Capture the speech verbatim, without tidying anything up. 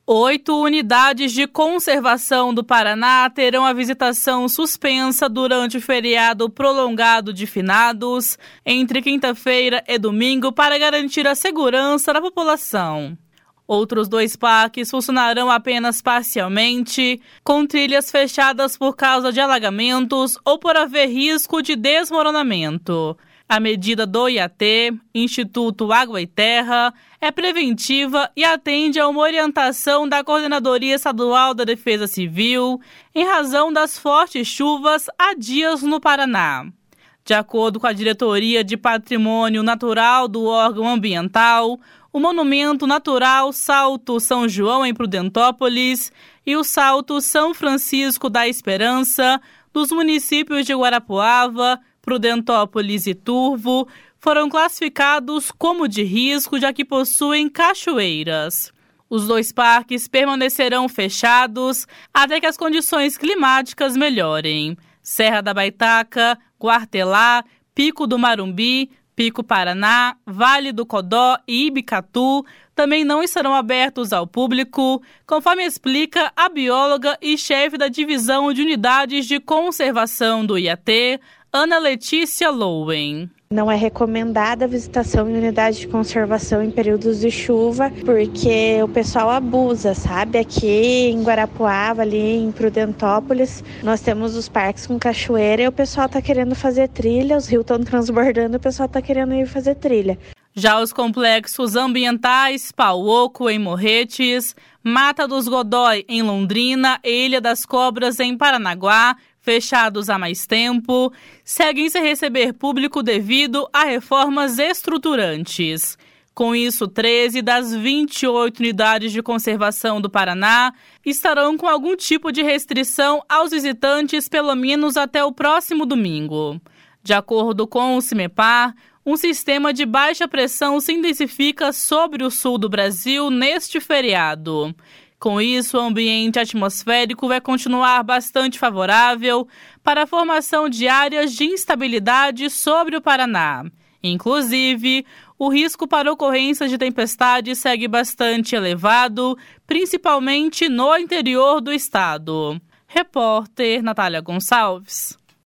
Oito unidades de conservação do Paraná terão a visitação suspensa durante o feriado prolongado de finados, entre quinta-feira e domingo, para garantir a segurança da população. Outros dois parques funcionarão apenas parcialmente, com trilhas fechadas por causa de alagamentos ou por haver risco de desmoronamento. A medida do I A T, Instituto Água e Terra, é preventiva e atende a uma orientação da Coordenadoria Estadual da Defesa Civil em razão das fortes chuvas há dias no Paraná. De acordo com a Diretoria de Patrimônio Natural do órgão ambiental, o Monumento Natural Salto São João em Prudentópolis e o Salto São Francisco da Esperança, dos municípios de Guarapuava, Prudentópolis e Turvo, foram classificados como de risco, já que possuem cachoeiras. Os dois parques permanecerão fechados até que as condições climáticas melhorem. Serra da Baitaca, Guartelá, Pico do Marumbi, Pico Paraná, Vale do Codó e Ibicatu também não estarão abertos ao público, conforme explica a bióloga e chefe da Divisão de Unidades de Conservação do I A T, Ana Letícia Lowen. Não é recomendada a visitação em unidade de conservação em períodos de chuva, porque o pessoal abusa, sabe? Aqui em Guarapuava, ali em Prudentópolis, nós temos os parques com cachoeira e o pessoal está querendo fazer trilha, os rios estão transbordando e o pessoal está querendo ir fazer trilha. Já os complexos ambientais Pauoco, em Morretes, Mata dos Godói, em Londrina, e Ilha das Cobras, em Paranaguá, fechados há mais tempo, seguem sem receber público devido a reformas estruturantes. Com isso, treze das vinte e oito unidades de conservação do Paraná estarão com algum tipo de restrição aos visitantes pelo menos até o próximo domingo. De acordo com o CIMEPAR, um sistema de baixa pressão se intensifica sobre o sul do Brasil neste feriado. Com isso, o ambiente atmosférico vai continuar bastante favorável para a formação de áreas de instabilidade sobre o Paraná. Inclusive, o risco para ocorrência de tempestade segue bastante elevado, principalmente no interior do estado. Repórter Natália Gonçalves.